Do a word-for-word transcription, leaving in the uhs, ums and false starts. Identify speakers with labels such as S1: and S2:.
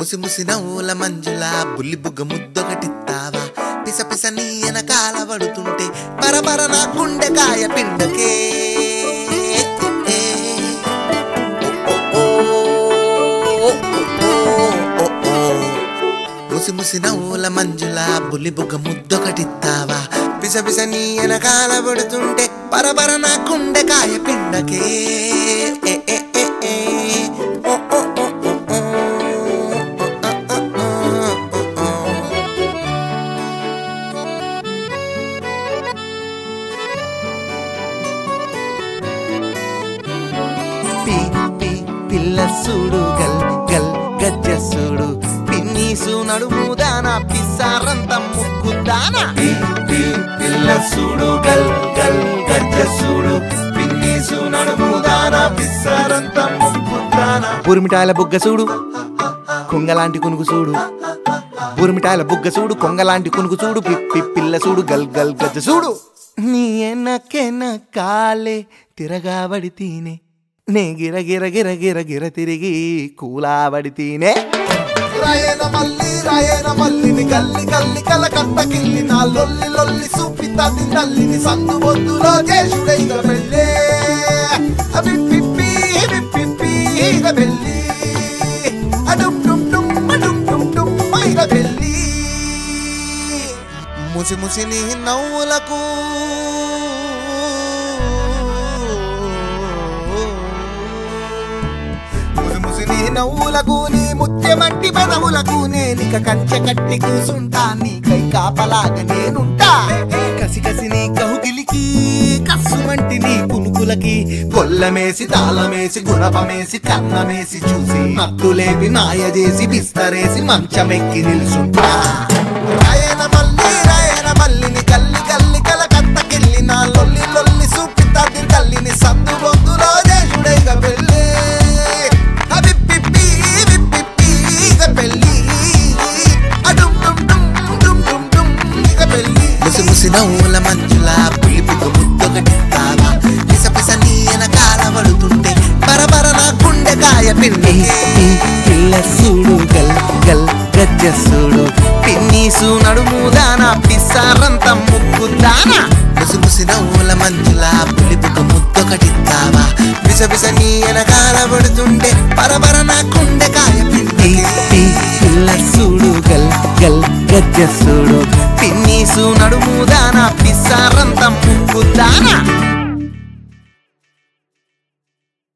S1: ముసి ముసి నవ్వుల మంజుల బుల్లి బుగ్గ ముద్దొకటిత్తావా పిస పిస నీ వెనకాల పడుతుంటే పరపర నా గుండెకాయ పిండకే ముసి ముసి నవ్వుల మంజుల బుల్లి బుగ్గ ముద్దొకటిత్తావా పిస పిస నీ వెనకాల పడుతుంటే పరపర నా గుండెకాయ పిండకే పిల్ల సూడు గల్ గల్ గజ్జ సూడు పిన్నీసు నడుముదాన పిసారంత ముక్కుదాన
S2: పిల్ల సూడు గల్ గల్ గజ్జ సూడు పిన్నీసు నడుముదాన పిసారంత ముక్కుదాన
S1: బురిమిటాయల బుగ్గ సూడు కొంగలాంటి కునుగు సూడు బురిమిటాయల బుగ్గ సూడు కొంగలాంటి కునుగు సూడు పిప్పి పిల్ల సూడు గల్ గల్ గజ్జ సూడు నీ ఎనకెన కాలే తిరగాబడి తీనే నే గిర గిర గిర గిర గిర తిరిగి కూలాబడి తీనే
S2: రాయన మల్లి రాయన మల్లిని గల్లి గల్లి కలకత్త కిల్లి నా లొల్లి లొల్లి సూపితాది నల్లిని సందు బొద్దులో చేసుడైగ పెళ్ళే అవి పిప్పి పిప్పి ఇగ పెళ్ళి అడుం డుం డుం అడుం డుం డుం ఇగ పెళ్ళి
S1: ముసి ముసి నీ నవ్వులకు
S2: నీ నవ్వులకు నీ ముత్యమంటి పెదవులకు నేనిక కంచె కట్టి కూసుంటా నీకై కాపలాగా నేనుంటా
S1: కసి కసి నీ కౌగిలికి కస్సుమంటి నీ పులుకులకి
S2: గొల్లమేసి తాళమేసి గుణపమేసి కన్నమేసి చూసి నత్తులేపి నాయ చేసి బిస్తరేసి మంచమెక్కి నిలుసుంటా రాయన మల్లి రాయన మల్లిని గల్లి గల్లి కలకత్తకెళ్ళి నా లొల్లి లొల్లి సూపితాది తల్లిని సందు బొందులో చేసుడైగ పెళ్ళి
S1: ముసి ముసి నవ్వుల మంజుల పులి బుగ్గ ముద్దొకటిత్తావా పిస పిస నీ వెనకాల పడుతుంటే పరపర నా గుండెకాయ పిండి పిల్ల సూడు గల్ గల్ గజ్జ సూడు పిన్నీసు నడుముదాన పిసారంత ముక్కుదాన ముసి ముసి నవ్వుల మంజుల పులి బుగ్గ ముద్దొకటిత్తావా పిస పిస నీ వెనకాల పడుతుంటే పరపర నా గుండెకాయ పిండి పిల్ల సూడు గల్ గల్ గజ్జ సూడు పిన్నీసు నడుముదాన పిసారంత